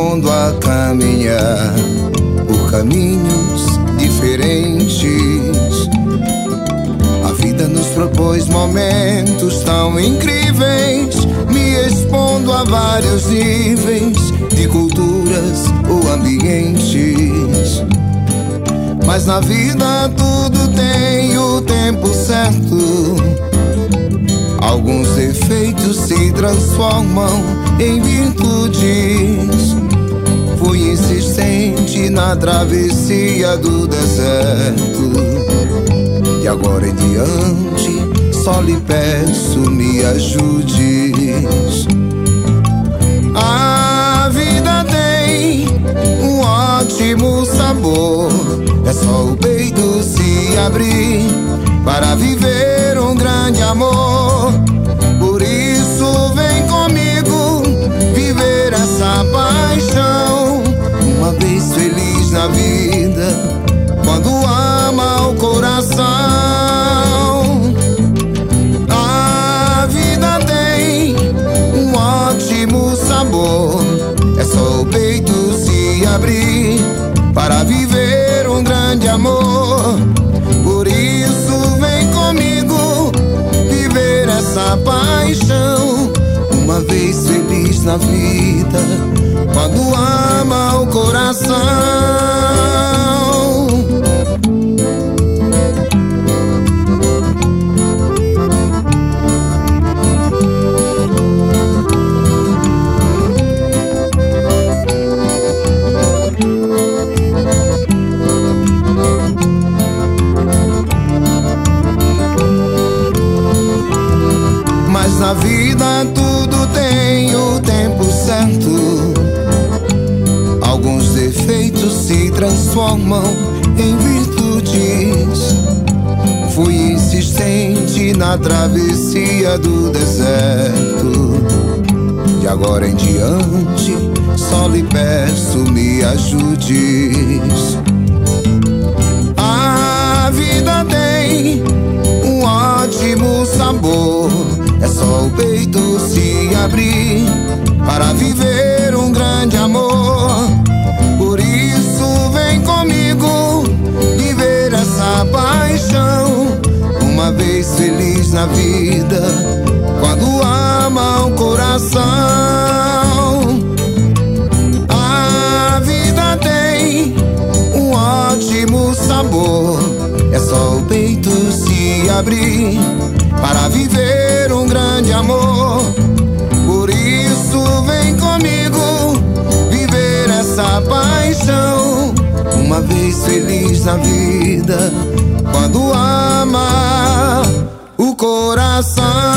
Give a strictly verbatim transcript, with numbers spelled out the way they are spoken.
dispondo a caminhar por caminhos diferentes. A vida nos propôs momentos tão incríveis, me expondo a vários níveis de culturas ou ambientes. Mas na vida tudo tem o tempo certo. Alguns defeitos se transformam em virtudes. Fui insistente na travessia do deserto, e agora em diante só lhe peço, me ajudes. A vida tem um ótimo sabor, é só o peito se abrir para viver um grande amor. Por isso vem comigo viver essa paixão, uma vez feliz na vida, quando ama o coração. A vida tem um ótimo sabor, é só o peito se abrir para viver um grande amor. Por isso vem comigo viver essa paixão, uma vez feliz na vida, quando ama o coração. Mas na vida tudo tem o tempo certo. Alguns defeitos se transformam em virtudes. Fui insistente na travessia do deserto, de agora em diante só lhe peço, me ajudes. A vida tem um ótimo sabor, é só o peito se abrir para viver um grande amor. Por isso vem comigo viver essa paixão, uma vez feliz na vida, quando ama o coração. A vida tem um ótimo sabor, é só o peito se abrir para viver um grande amor. Por isso vem comigo viver essa paixão, uma vez feliz na vida, quando ama o coração.